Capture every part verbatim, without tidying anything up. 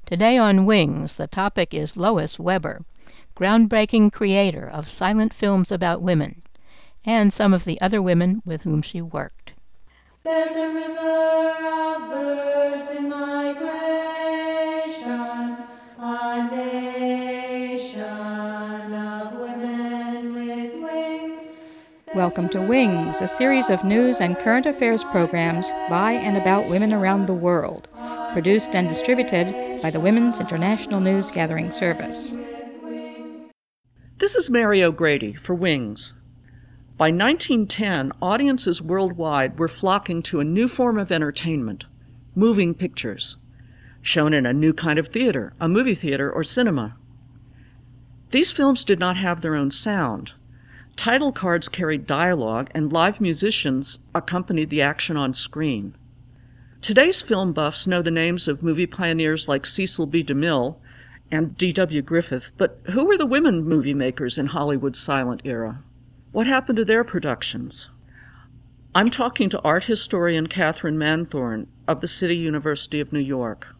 Today on Wings, the topic is Lois Weber, groundbreaking creator of silent films about women, and some of the other women with whom she worked. There's a river of birds in migration, a nation of women with wings. Welcome to Wings, a series of news and current affairs programs by and about women around the world, produced and distributed by the Women's International News Gathering Service. This is Mary O'Grady for Wings. By nineteen ten, audiences worldwide were flocking to a new form of entertainment, moving pictures, shown in a new kind of theater, a movie theater or cinema. These films did not have their own sound. Title cards carried dialogue, and live musicians accompanied the action on screen. Today's film buffs know the names of movie pioneers like Cecil B. DeMille and D W Griffith, but who were the women movie makers in Hollywood's silent era? What happened to their productions? I'm talking to art historian Catherine Manthorn of the City University of New York.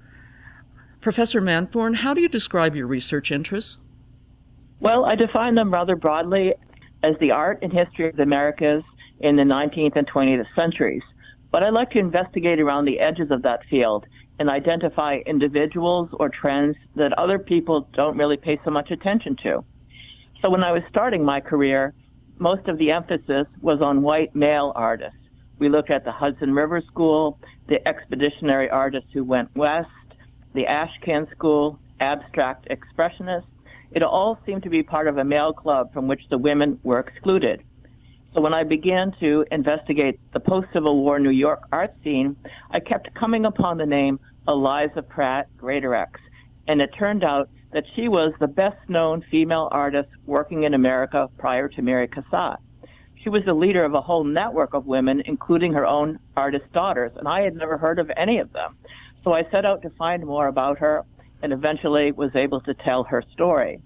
Professor Manthorn, how do you describe your research interests? Well, I define them rather broadly as the art and history of the Americas in the nineteenth and twentieth centuries. But I like to investigate around the edges of that field and identify individuals or trends that other people don't really pay so much attention to. So when I was starting my career, most of the emphasis was on white male artists. We looked at the Hudson River School, the expeditionary artists who went west, the Ashcan School, abstract expressionists. It all seemed to be part of a male club from which the women were excluded. So when I began to investigate the post-Civil War New York art scene, I kept coming upon the name Eliza Pratt Greatorex, and it turned out that she was the best-known female artist working in America prior to Mary Cassatt. She was the leader of a whole network of women, including her own artist daughters, and I had never heard of any of them. So I set out to find more about her and eventually was able to tell her story.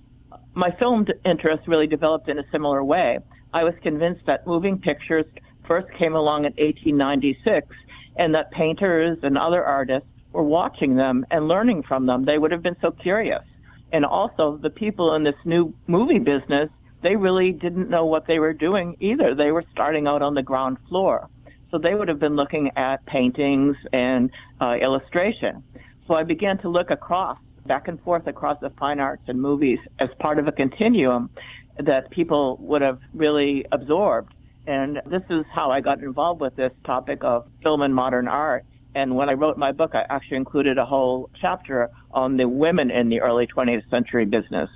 My film interest really developed in a similar way. I was convinced that moving pictures first came along in eighteen ninety-six and that painters and other artists were watching them and learning from them. They would have been so curious. And also the people in this new movie business, they really didn't know what they were doing either. They were starting out on the ground floor. So they would have been looking at paintings and uh, illustration. So I began to look across, back and forth across the fine arts and movies as part of a continuum that people would have really absorbed. And this is how I got involved with this topic of film and modern art. And when I wrote my book, I actually included a whole chapter on the women in the early twentieth century business.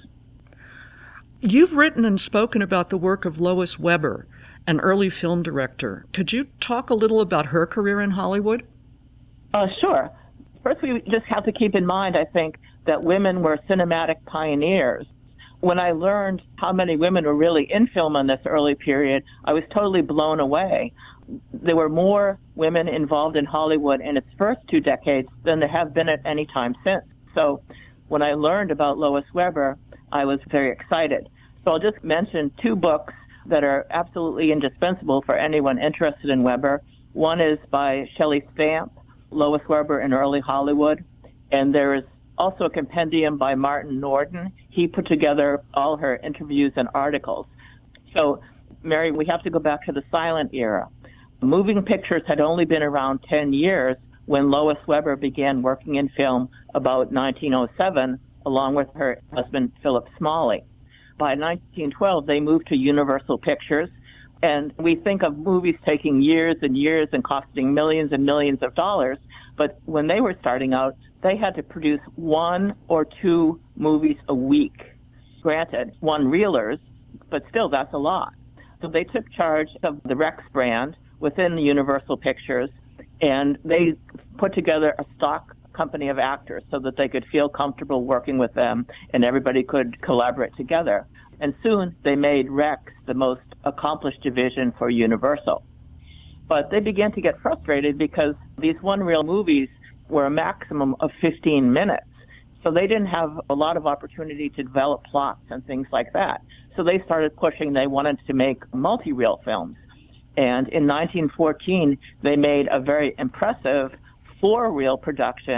You've written and spoken about the work of Lois Weber, an early film director. Could you talk a little about her career in Hollywood? Uh, sure. First, we just have to keep in mind, I think, that women were cinematic pioneers. When I learned how many women were really in film in this early period, I was totally blown away. There were more women involved in Hollywood in its first two decades than there have been at any time since. So when I learned about Lois Weber, I was very excited. So I'll just mention two books that are absolutely indispensable for anyone interested in Weber. One is by Shelley Stamp, Lois Weber in Early Hollywood, and there is also a compendium by Martin Norden. He put together all her interviews and articles. So, Mary, we have to go back to the silent era. Moving pictures had only been around ten years when Lois Weber began working in film about nineteen oh seven, along with her husband, Philip Smalley. By nineteen twelve, they moved to Universal Pictures, and we think of movies taking years and years and costing millions and millions of dollars, but when they were starting out, they had to produce one or two movies a week. Granted, one-reelers, but still that's a lot. So they took charge of the Rex brand within the Universal Pictures, and they put together a stock company of actors so that they could feel comfortable working with them and everybody could collaborate together. And soon they made Rex the most accomplished division for Universal. But they began to get frustrated because these one-reel movies were a maximum of fifteen minutes. So they didn't have a lot of opportunity to develop plots and things like that. So they started pushing, they wanted to make multi-reel films. And in nineteen fourteen, they made a very impressive four-reel production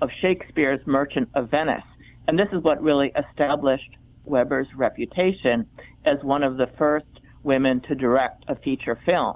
of Shakespeare's Merchant of Venice. And this is what really established Weber's reputation as one of the first women to direct a feature film.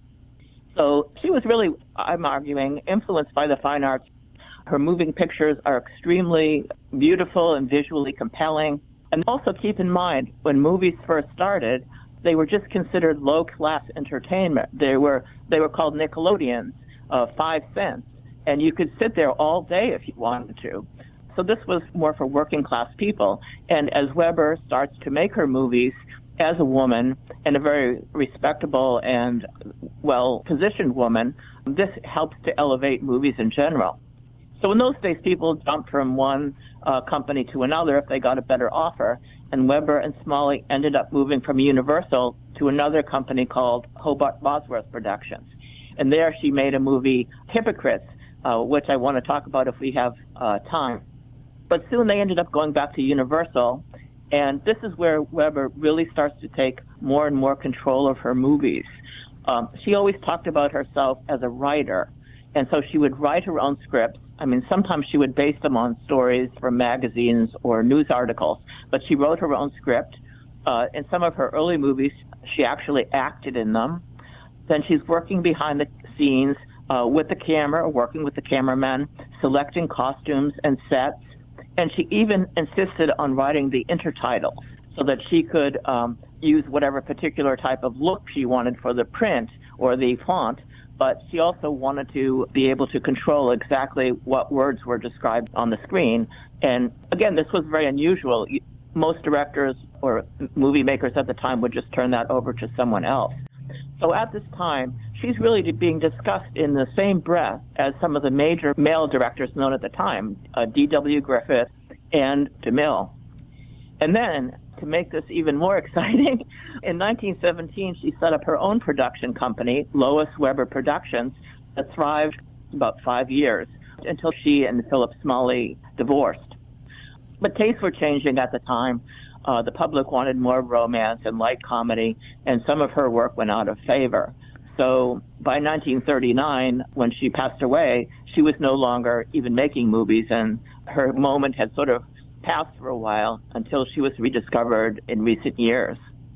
So she was really, I'm arguing, influenced by the fine arts. Her moving pictures are extremely beautiful and visually compelling. And also keep in mind, when movies first started, they were just considered low-class entertainment. They were they were called Nickelodeons, uh, five cents, and you could sit there all day if you wanted to. So this was more for working-class people. And as Weber starts to make her movies as a woman, and a very respectable and well-positioned woman, this helps to elevate movies in general. So in those days, people jumped from one uh, company to another if they got a better offer. And Weber and Smalley ended up moving from Universal to another company called Hobart Bosworth Productions. And there she made a movie, Hypocrites, uh, which I want to talk about if we have uh, time. But soon they ended up going back to Universal. And this is where Weber really starts to take more and more control of her movies. Um, she always talked about herself as a writer. And so she would write her own scripts. I mean, sometimes she would base them on stories from magazines or news articles, but she wrote her own script. Uh, in some of her early movies, she actually acted in them. Then she's working behind the scenes uh, with the camera, working with the cameramen, selecting costumes and sets. And she even insisted on writing the intertitles so that she could um, use whatever particular type of look she wanted for the print or the font. But she also wanted to be able to control exactly what words were described on the screen. And again, this was very unusual. Most directors or movie makers at the time would just turn that over to someone else. So at this time, she's really being discussed in the same breath as some of the major male directors known at the time, uh, D W Griffith and DeMille. And then, to make this even more exciting, in nineteen seventeen, she set up her own production company, Lois Weber Productions, that thrived about five years until she and Philip Smalley divorced. But tastes were changing at the time. Uh, the public wanted more romance and light comedy, and some of her work went out of favor. So by nineteen thirty-nine, when she passed away, she was no longer even making movies, and her moment had sort of passed for a while until she was rediscovered in recent years.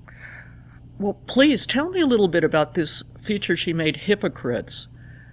Well, please tell me a little bit about this feature she made, Hypocrites.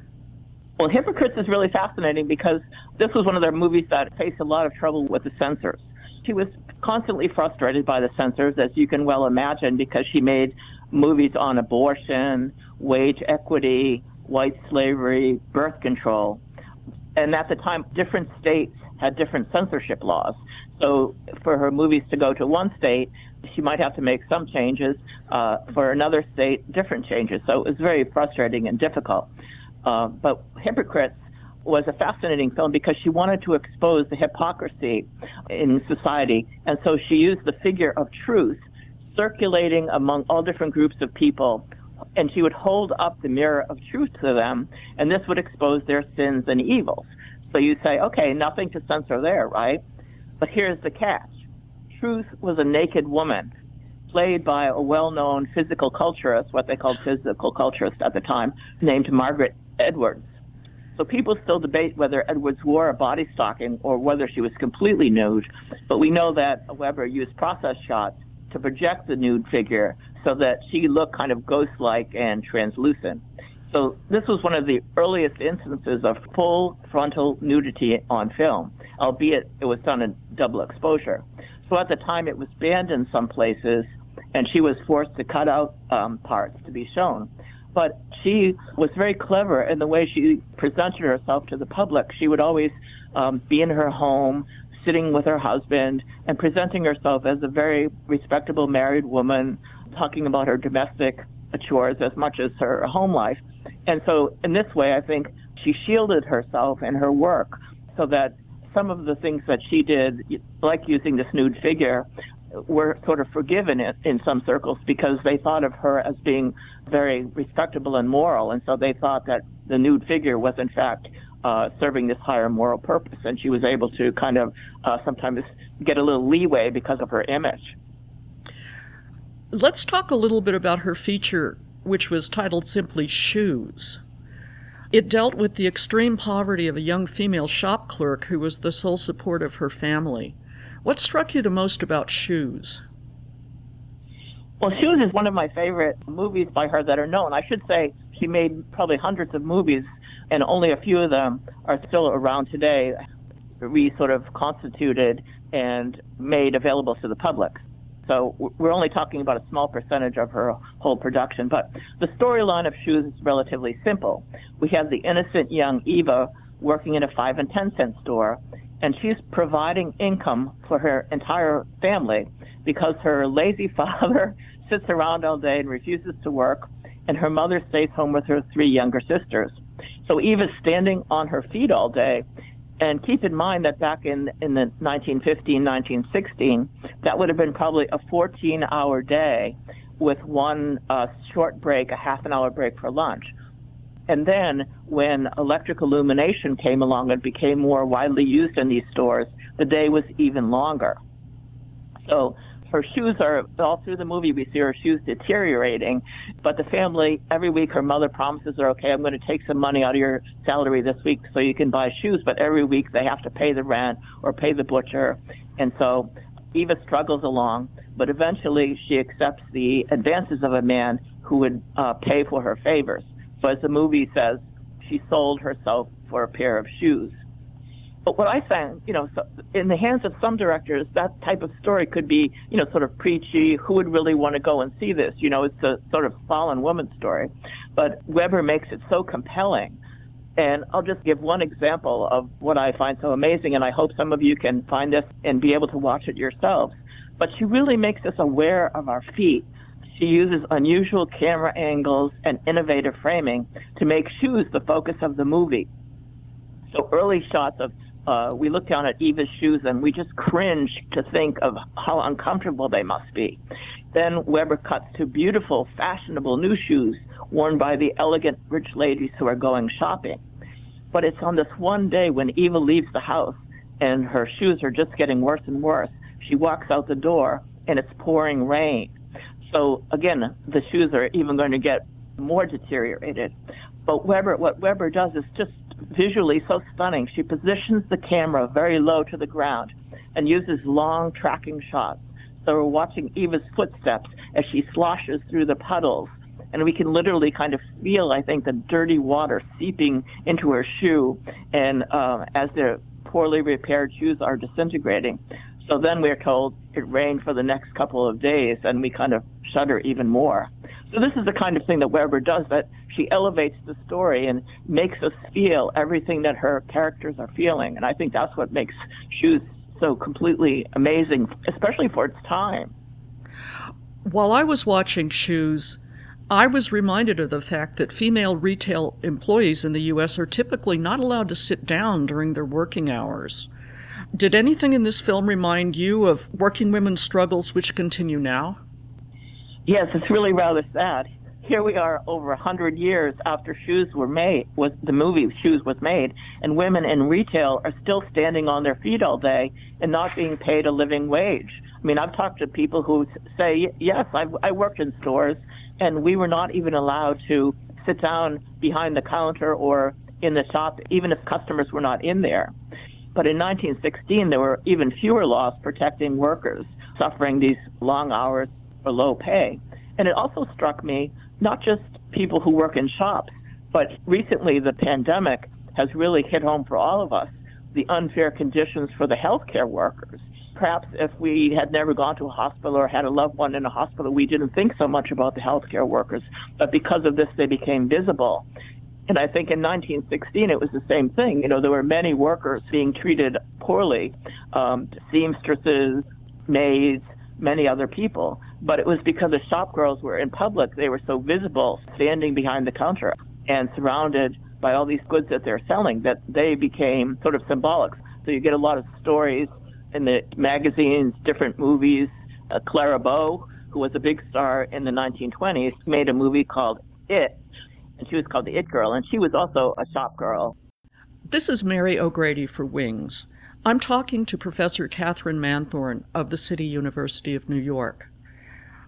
Well, Hypocrites is really fascinating because this was one of their movies that faced a lot of trouble with the censors. She was constantly frustrated by the censors, as you can well imagine, because she made movies on abortion, wage equity, white slavery, birth control. And at the time, different states had different censorship laws. So for her movies to go to one state, she might have to make some changes. Uh, for another state, different changes. So it was very frustrating and difficult. Uh, but Hypocrites was a fascinating film because she wanted to expose the hypocrisy in society. And so she used the figure of truth circulating among all different groups of people. And she would hold up the mirror of truth to them, and this would expose their sins and evils. So you say, okay, nothing to censor there, right? But here's the catch. Truth was a naked woman, played by a well-known physical culturist, what they called physical culturist at the time, named Margaret Edwards. So people still debate whether Edwards wore a body stocking or whether she was completely nude, but we know that Weber used process shots to project the nude figure so that she looked kind of ghost-like and translucent. So this was one of the earliest instances of full frontal nudity on film, albeit it was done in double exposure. So at the time it was banned in some places, and she was forced to cut out um, parts to be shown. But she was very clever in the way she presented herself to the public. She would always um, be in her home, sitting with her husband, and presenting herself as a very respectable married woman, talking about her domestic chores as much as her home life. And so in this way, I think she shielded herself and her work so that some of the things that she did, like using this nude figure, were sort of forgiven in, in some circles because they thought of her as being very respectable and moral. And so they thought that the nude figure was, in fact, uh, serving this higher moral purpose. And she was able to kind of uh, sometimes get a little leeway because of her image. Let's talk a little bit about her feature, which was titled simply Shoes. It dealt with the extreme poverty of a young female shop clerk who was the sole support of her family. What struck you the most about Shoes? Well, Shoes is one of my favorite movies by her that are known. I should say she made probably hundreds of movies, and only a few of them are still around today, re sort of constituted and made available to the public. So we're only talking about a small percentage of her whole production. But the storyline of Shoes is relatively simple. We have the innocent young Eva working in a five and ten cent store, and she's providing income for her entire family because her lazy father sits around all day and refuses to work, and her mother stays home with her three younger sisters. So Eva's standing on her feet all day. And keep in mind that back in, in the nineteen fifteen, nineteen sixteen, that would have been probably a fourteen-hour day with one uh, short break, a half an hour break for lunch. And then when electric illumination came along and became more widely used in these stores, the day was even longer. So her shoes are, all through the movie, we see her shoes deteriorating, but the family, every week her mother promises her, okay, I'm going to take some money out of your salary this week so you can buy shoes, but every week they have to pay the rent or pay the butcher. And so Eva struggles along, but eventually she accepts the advances of a man who would uh, pay for her favors. So as the movie says, she sold herself for a pair of shoes. But what I found, you know, so in the hands of some directors, that type of story could be, you know, sort of preachy. Who would really want to go and see this? You know, it's a sort of fallen woman story. But Weber makes it so compelling. And I'll just give one example of what I find so amazing, and I hope some of you can find this and be able to watch it yourselves. But she really makes us aware of our feet. She uses unusual camera angles and innovative framing to make shoes the focus of the movie. So early shots of Uh, we look down at Eva's shoes and we just cringe to think of how uncomfortable they must be. Then Weber cuts to beautiful, fashionable new shoes worn by the elegant rich ladies who are going shopping. But it's on this one day when Eva leaves the house and her shoes are just getting worse and worse. She walks out the door and it's pouring rain. So again, the shoes are even going to get more deteriorated. But Weber, what Weber does is just visually so stunning. She positions the camera very low to the ground and uses long tracking shots. So we're watching Eva's footsteps as she sloshes through the puddles. And we can literally kind of feel, I think, the dirty water seeping into her shoe and uh, as the poorly repaired shoes are disintegrating. So then we're told it rained for the next couple of days, and we kind of shudder even more. So this is the kind of thing that Weber does, that she elevates the story and makes us feel everything that her characters are feeling. And I think that's what makes Shoes so completely amazing, especially for its time. While I was watching Shoes, I was reminded of the fact that female retail employees in the U S are typically not allowed to sit down during their working hours. Did anything in this film remind you of working women's struggles which continue now? Yes, it's really rather sad. Here we are over a hundred years after Shoes were made, was the movie Shoes was made, and women in retail are still standing on their feet all day and not being paid a living wage. I mean, I've talked to people who say, yes, I've, I worked in stores, and we were not even allowed to sit down behind the counter or in the shop, even if customers were not in there. But in nineteen sixteen, there were even fewer laws protecting workers suffering these long hours for low pay. And it also struck me, not just people who work in shops, but recently the pandemic has really hit home for all of us, the unfair conditions for the healthcare workers. Perhaps if we had never gone to a hospital or had a loved one in a hospital, we didn't think so much about the healthcare workers, but because of this, they became visible. And I think in nineteen sixteen, it was the same thing. You know, there were many workers being treated poorly, um, seamstresses, maids, many other people. But it was because the shop girls were in public. They were so visible, standing behind the counter and surrounded by all these goods that they're selling, that they became sort of symbolic. So you get a lot of stories in the magazines, different movies. Uh, Clara Bow, who was a big star in the nineteen twenties, made a movie called It, and she was called the It Girl, and she was also a shop girl. This is Mary O'Grady for Wings. I'm talking to Professor Catherine Manthorn of the City University of New York.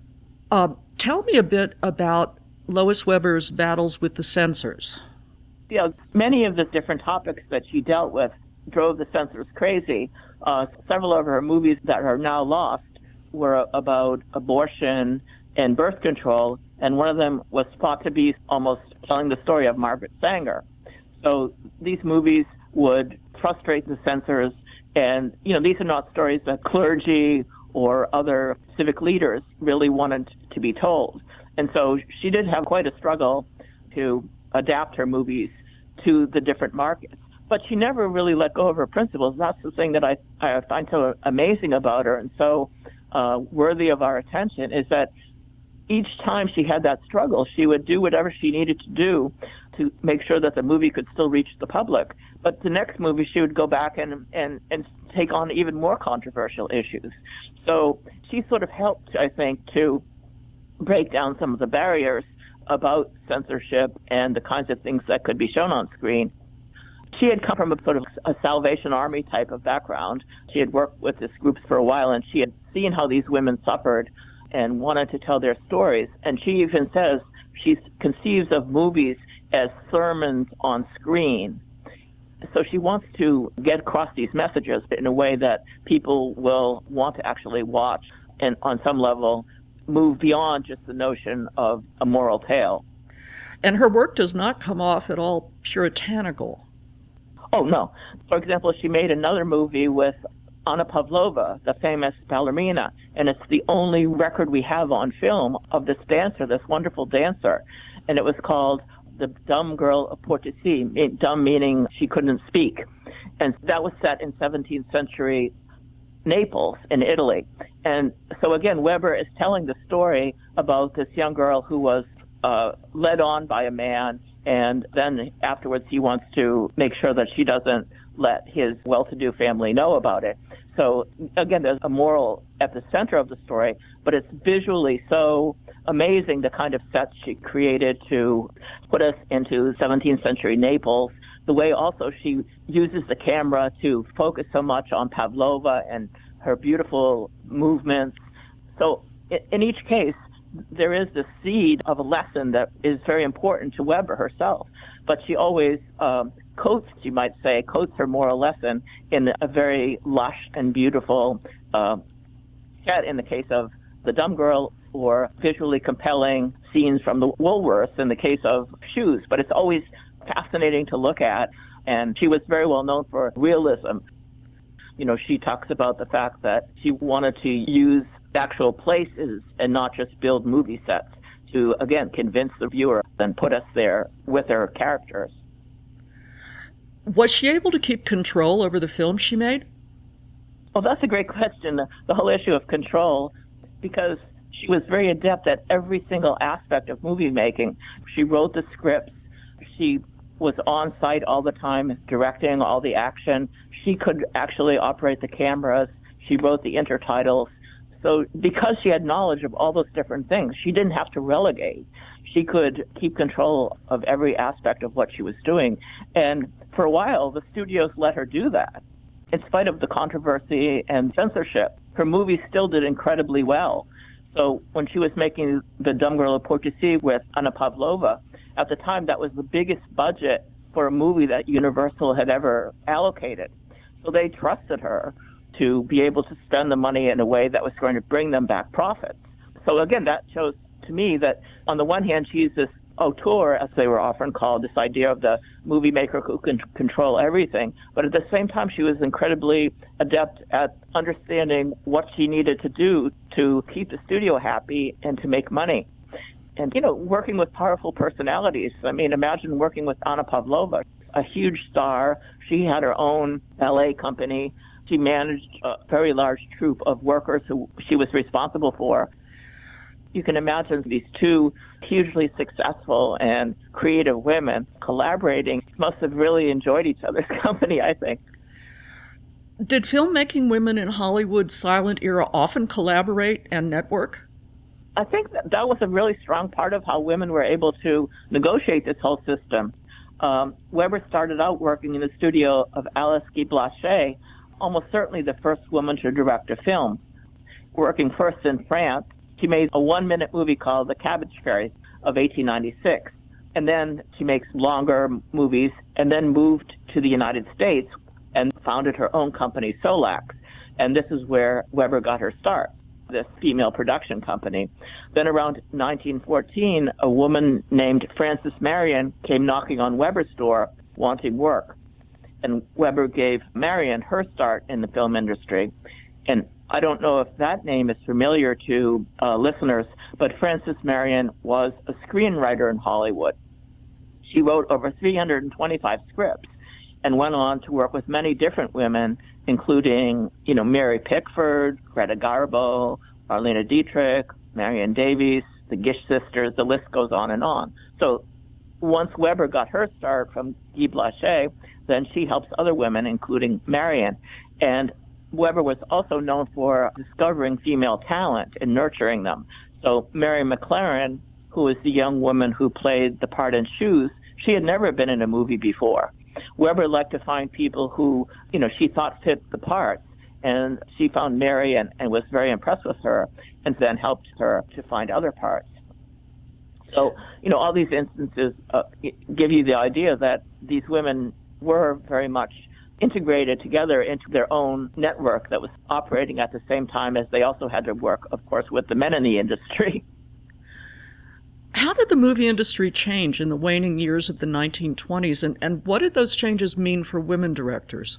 Uh, tell me a bit about Lois Weber's battles with the censors. You know, many of the different topics that she dealt with drove the censors crazy. Uh, several of her movies that are now lost were about abortion and birth control, and one of them was thought to be almost telling the story of Margaret Sanger. So these movies would frustrate the censors, and, you know, these are not stories that clergy or other civic leaders really wanted to be told. And so she did have quite a struggle to adapt her movies to the different markets. But she never really let go of her principles. That's the thing that I, I find so amazing about her and so uh, worthy of our attention, is that each time she had that struggle, she would do whatever she needed to do to make sure that the movie could still reach the public. But the next movie, she would go back and, and, and take on even more controversial issues. So she sort of helped, I think, to break down some of the barriers about censorship and the kinds of things that could be shown on screen. She had come from a sort of a Salvation Army type of background. She had worked with these groups for a while, and she had seen how these women suffered and wanted to tell their stories. And she even says she conceives of movies as sermons on screen. So she wants to get across these messages in a way that people will want to actually watch and on some level move beyond just the notion of a moral tale. And her work does not come off at all puritanical. Oh, no. For example, she made another movie with Anna Pavlova, the famous ballerina, and it's the only record we have on film of this dancer, this wonderful dancer. And it was called The Dumb Girl of Portici, dumb meaning she couldn't speak. And that was set in seventeenth century Naples in Italy. And so again, Weber is telling the story about this young girl who was uh, led on by a man, and then afterwards he wants to make sure that she doesn't let his well-to-do family know about it. So again, there's a moral at the center of the story, but it's visually so amazing, the kind of sets she created to put us into seventeenth century Naples. The way also she uses the camera to focus so much on Pavlova and her beautiful movements. So in each case, there is the seed of a lesson that is very important to Weber herself, but she always um, coats, you might say, coats her moral lesson in a very lush and beautiful uh, set in the case of The Dumb Girl, or visually compelling scenes from the Woolworths in the case of Shoes. But it's always fascinating to look at, and she was very well known for realism. You know, she talks about the fact that she wanted to use actual places and not just build movie sets to, again, convince the viewer and put us there with her characters. Was she able to keep control over the films she made? Well, that's a great question, the whole issue of control, because she was very adept at every single aspect of movie making. She wrote the scripts. She was on site all the time, directing all the action. She could actually operate the cameras. She wrote the intertitles. So because she had knowledge of all those different things, she didn't have to relegate. She could keep control of every aspect of what she was doing. And for a while, the studios let her do that. In spite of the controversy and censorship, her movies still did incredibly well. So when she was making The Dumb Girl of Portici with Anna Pavlova, at the time that was the biggest budget for a movie that Universal had ever allocated. So they trusted her to be able to spend the money in a way that was going to bring them back profits. So again, that shows to me that on the one hand, she's this auteur, as they were often called, this idea of the movie maker who can control everything. But at the same time, she was incredibly adept at understanding what she needed to do to keep the studio happy and to make money. And, you know, working with powerful personalities. I mean, imagine working with Anna Pavlova, a huge star. She had her own ballet company. She managed a very large troupe of workers who she was responsible for. You can imagine these two hugely successful and creative women collaborating. Must have really enjoyed each other's company, I think. Did filmmaking women in Hollywood's silent era often collaborate and network? I think that, that was a really strong part of how women were able to negotiate this whole system. Um, Weber started out working in the studio of Alice Guy Blaché, almost certainly the first woman to direct a film. Working first in France, she made a one-minute movie called The Cabbage Fairy of eighteen ninety-six. And then she makes longer movies and then moved to the United States and founded her own company, Solax. And this is where Weber got her start, this female production company. Then around nineteen fourteen, a woman named Frances Marion came knocking on Weber's door wanting work. And Weber gave Marion her start in the film industry. And I don't know if that name is familiar to uh, listeners, but Frances Marion was a screenwriter in Hollywood. She wrote over three hundred twenty-five scripts and went on to work with many different women, including, you know, Mary Pickford, Greta Garbo, Marlene Dietrich, Marion Davies, the Gish sisters, the list goes on and on. So once Weber got her start from Guy Blaché, then she helps other women, including Marion. And Weber was also known for discovering female talent and nurturing them. So Mary McLaren, who was the young woman who played the part in Shoes, she had never been in a movie before. Weber liked to find people who, you know, she thought fit the parts. And she found Mary and, and was very impressed with her and then helped her to find other parts. So, you know, all these instances uh, give you the idea that these women were very much integrated together into their own network that was operating at the same time as they also had to work, of course, with the men in the industry. How did the movie industry change in the waning years of the nineteen twenties, and, and what did those changes mean for women directors?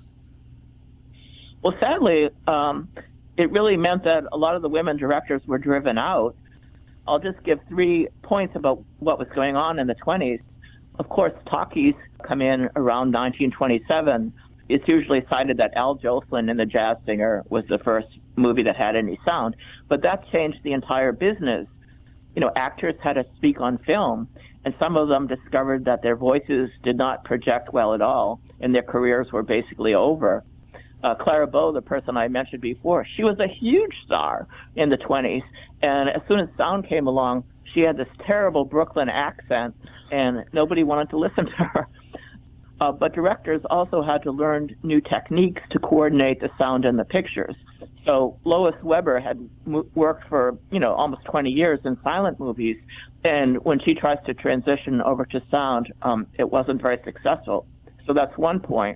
Well, sadly, um, it really meant that a lot of the women directors were driven out. I'll just give three points about what was going on in the twenties. Of course, talkies come in around nineteen twenty-seven. It's usually cited that Al Jolson in The Jazz Singer was the first movie that had any sound, but that changed the entire business. You know, actors had to speak on film, and some of them discovered that their voices did not project well at all, and their careers were basically over. Uh, Clara Bow, the person I mentioned before, she was a huge star in the twenties, and as soon as sound came along, she had this terrible Brooklyn accent, and nobody wanted to listen to her. Uh, but directors also had to learn new techniques to coordinate the sound and the pictures. So Lois Weber had mo- worked for, you know, almost twenty years in silent movies, and when she tries to transition over to sound, um, it wasn't very successful. So that's one point.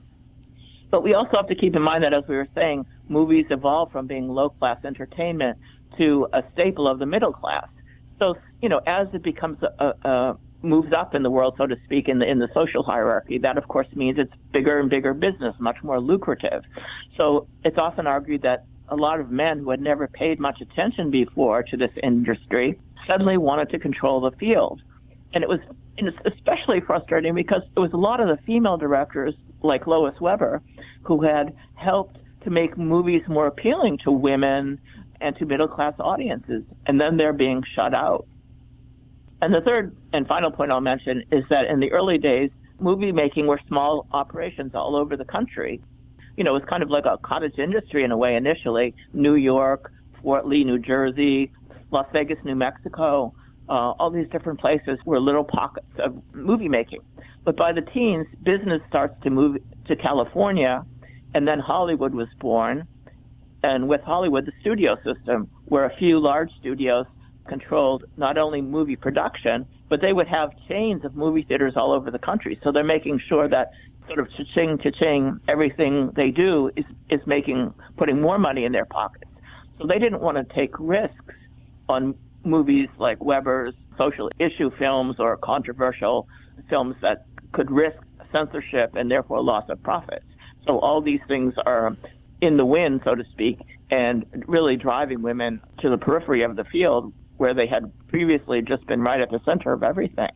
But we also have to keep in mind that, as we were saying, movies evolved from being low-class entertainment to a staple of the middle class. So, you know, as it becomes a, a moves up in the world, so to speak, in the in the social hierarchy, that of course means it's bigger and bigger business, much more lucrative. So it's often argued that a lot of men who had never paid much attention before to this industry suddenly wanted to control the field. And it was and it's especially frustrating because it was a lot of the female directors, like Lois Weber, who had helped to make movies more appealing to women and to middle-class audiences, and then they're being shut out. And the third and final point I'll mention is that in the early days, movie making were small operations all over the country. You know, it was kind of like a cottage industry in a way initially. New York, Fort Lee, New Jersey, Las Vegas, New Mexico, uh, all these different places were little pockets of movie making. But by the teens, business starts to move to California, and then Hollywood was born. And with Hollywood, the studio system, where a few large studios controlled not only movie production, but they would have chains of movie theaters all over the country. So they're making sure that sort of cha-ching, cha-ching, everything they do is, is making, putting more money in their pockets. So they didn't want to take risks on movies like Weber's social issue films or controversial films that could risk censorship and therefore loss of profits. So all these things are in the wind, so to speak, and really driving women to the periphery of the field where they had previously just been right at the center of everything.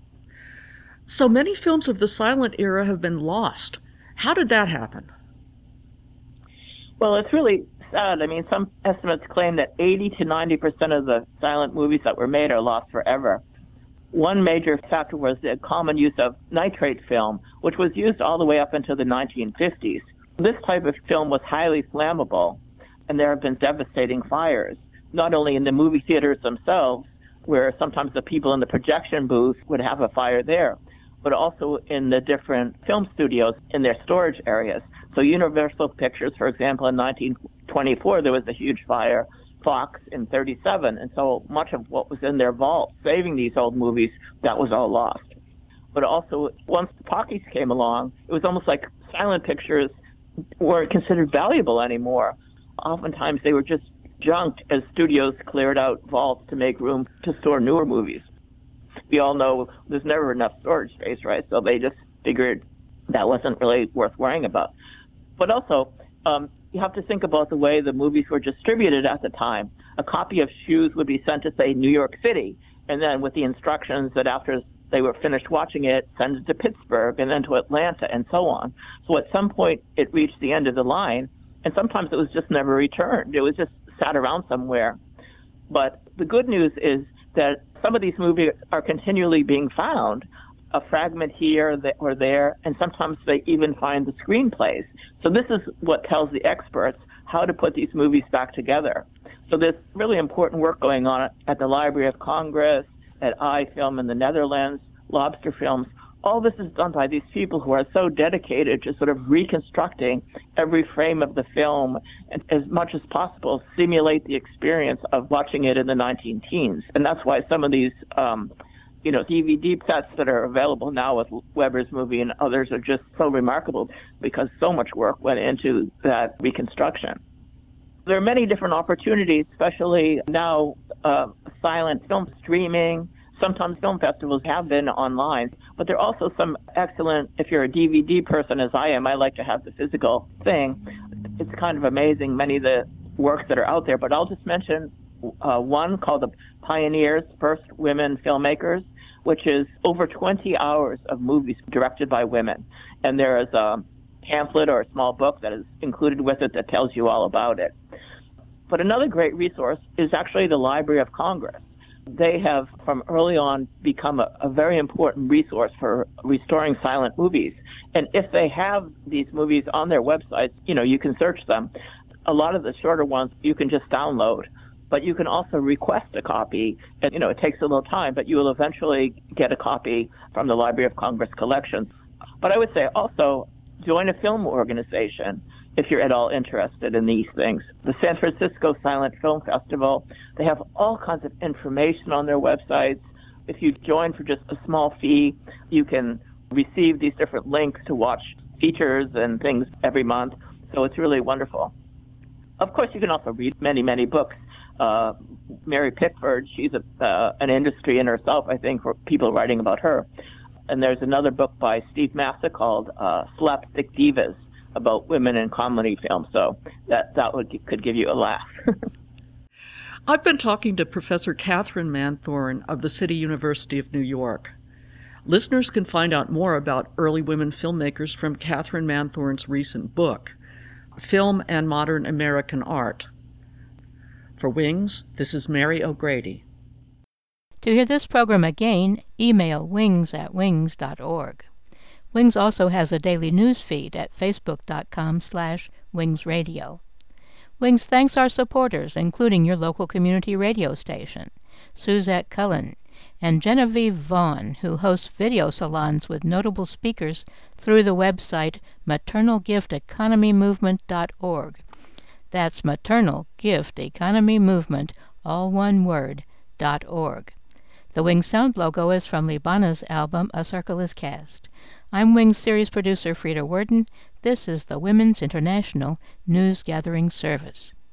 So many films of the silent era have been lost. How did that happen? Well, it's really sad. I mean, some estimates claim that eighty to ninety percent of the silent movies that were made are lost forever. One major factor was the common use of nitrate film, which was used all the way up until the nineteen fifties. This type of film was highly flammable, and there have been devastating fires, not only in the movie theaters themselves, where sometimes the people in the projection booth would have a fire there, but also in the different film studios in their storage areas. So Universal Pictures, for example, in nineteen twenty-four, there was a huge fire. Fox in thirty-seven, and so much of what was in their vault, saving these old movies, that was all lost. But also, once the talkies came along, it was almost like silent pictures weren't considered valuable anymore. Oftentimes, they were just junked as studios cleared out vaults to make room to store newer movies. We all know there's never enough storage space, right? So they just figured that wasn't really worth worrying about. But also, um, you have to think about the way the movies were distributed at the time. A copy of Shoes would be sent to, say, New York City, and then with the instructions that after they were finished watching it, send it to Pittsburgh and then to Atlanta and so on. So at some point, it reached the end of the line, and sometimes it was just never returned. It was just sat around somewhere. But the good news is that some of these movies are continually being found, a fragment here or there, and sometimes they even find the screenplays. So this is what tells the experts how to put these movies back together. So there's really important work going on at the Library of Congress, at iFilm in the Netherlands, Lobster Films. All this is done by these people who are so dedicated to sort of reconstructing every frame of the film and as much as possible simulate the experience of watching it in the nineteen teens. And that's why some of these um, you know, D V D sets that are available now with Weber's movie and others are just so remarkable because so much work went into that reconstruction. There are many different opportunities, especially now uh, silent film streaming. Sometimes film festivals have been online, but there are also some excellent, if you're a D V D person as I am, I like to have the physical thing. It's kind of amazing, many of the works that are out there, but I'll just mention uh, one called The Pioneers, First Women Filmmakers, which is over twenty hours of movies directed by women. And there is a pamphlet or a small book that is included with it that tells you all about it. But another great resource is actually the Library of Congress. They have, from early on, become a, a very important resource for restoring silent movies. And if they have these movies on their websites, you know, you can search them. A lot of the shorter ones you can just download, but you can also request a copy. And, you know, it takes a little time, but you will eventually get a copy from the Library of Congress collections. But I would say also join a film organization if you're at all interested in these things. The San Francisco Silent Film Festival, they have all kinds of information on their websites. If you join for just a small fee, you can receive these different links to watch features and things every month. So it's really wonderful. Of course, you can also read many, many books. Uh, Mary Pickford, she's a, uh, an industry in herself, I think, for people writing about her. And there's another book by Steve Massa called uh, Slapstick Divas, about women in comedy films, so that, that would, could give you a laugh. I've been talking to Professor Catherine Manthorn of the City University of New York. Listeners can find out more about early women filmmakers from Catherine Manthorn's recent book, Film and Modern American Art. For Wings, this is Mary O'Grady. To hear this program again, email wings at wings dot org. Wings also has a daily news feed at facebook.com slash wingsradio. Wings thanks our supporters, including your local community radio station, Suzette Cullen, and Genevieve Vaughn, who hosts video salons with notable speakers through the website maternal gift economy movement dot org. That's Maternal Gift Economy Movement, all one word, dot org. The Wings sound logo is from Libana's album A Circle is Cast. I'm Wings series producer Frida Worden. This is the Women's International News Gathering Service.